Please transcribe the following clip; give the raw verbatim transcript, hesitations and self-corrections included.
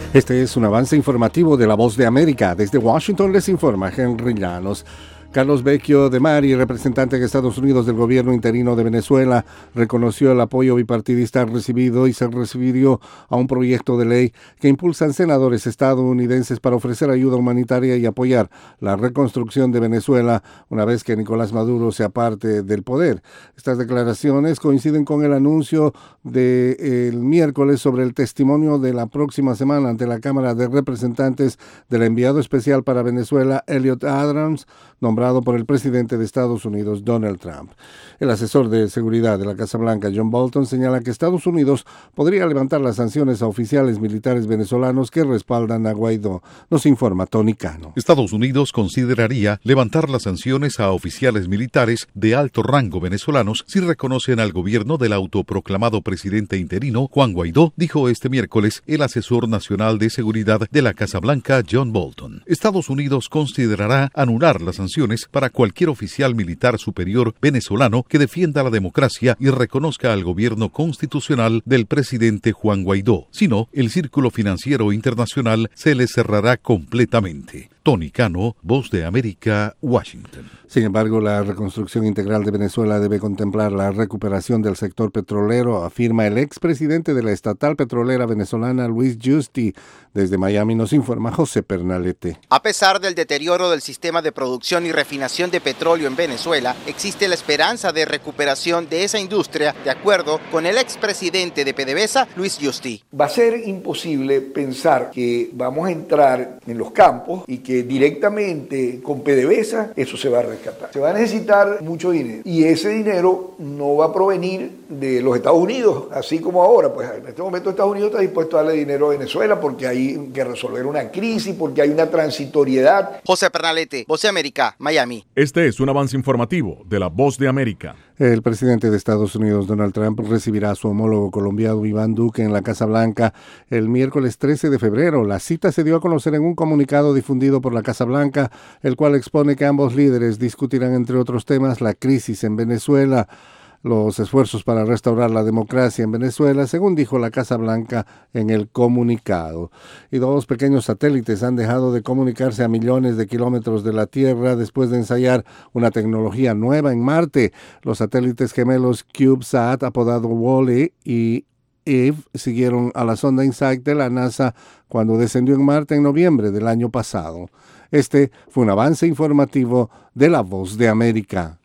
Este es un avance informativo de La Voz de América. Desde Washington les informa Henry Llanos. Carlos Vecchio de Mari, representante en Estados Unidos del gobierno interino de Venezuela, reconoció el apoyo bipartidista recibido y se refirió a un proyecto de ley que impulsan senadores estadounidenses para ofrecer ayuda humanitaria y apoyar la reconstrucción de Venezuela una vez que Nicolás Maduro se aparte del poder. Estas declaraciones coinciden con el anuncio del miércoles sobre el testimonio de la próxima semana ante la Cámara de Representantes del enviado especial para Venezuela, Elliot Abrams, nombrado por el presidente de Estados Unidos, Donald Trump. El asesor de seguridad de la Casa Blanca, John Bolton, señala que Estados Unidos podría levantar las sanciones a oficiales militares venezolanos que respaldan a Guaidó. Nos informa Tony Cano. Estados Unidos consideraría levantar las sanciones a oficiales militares de alto rango venezolanos si reconocen al gobierno del autoproclamado presidente interino, Juan Guaidó, dijo este miércoles el asesor nacional de seguridad de la Casa Blanca, John Bolton. Estados Unidos considerará anular las sanciones para cualquier oficial militar superior venezolano que defienda la democracia y reconozca al gobierno constitucional del presidente Juan Guaidó. Si no, el círculo financiero internacional se le cerrará completamente. Tony Cano, Voz de América, Washington. Sin embargo, la reconstrucción integral de Venezuela debe contemplar la recuperación del sector petrolero, afirma el expresidente de la estatal petrolera venezolana, Luis Giusti. Desde Miami nos informa José Pernalete. A pesar del deterioro del sistema de producción y refinación de petróleo en Venezuela, existe la esperanza de recuperación de esa industria, de acuerdo con el expresidente de PDVSA, Luis Giusti. Va a ser imposible pensar que vamos a entrar en los campos y que directamente con PDVSA eso se va a rescatar. Se va a necesitar mucho dinero y ese dinero no va a provenir de los Estados Unidos, así como ahora. Pues en este momento Estados Unidos está dispuesto a darle dinero a Venezuela porque hay que resolver una crisis, porque hay una transitoriedad. José Pernalete, Voz de América, Miami. Este es un avance informativo de la Voz de América. El presidente de Estados Unidos, Donald Trump, recibirá a su homólogo colombiano Iván Duque en la Casa Blanca el miércoles trece de febrero. La cita se dio a conocer en un comunicado difundido por la Casa Blanca, el cual expone que ambos líderes discutirán, entre otros temas, la crisis en Venezuela, los esfuerzos para restaurar la democracia en Venezuela, según dijo la Casa Blanca en el comunicado. Y dos pequeños satélites han dejado de comunicarse a millones de kilómetros de la Tierra después de ensayar una tecnología nueva en Marte. Los satélites gemelos CubeSat, apodado Wall-E, y Eve siguieron a la sonda InSight de la NASA cuando descendió en Marte en noviembre del año pasado. Este fue un avance informativo de La Voz de América.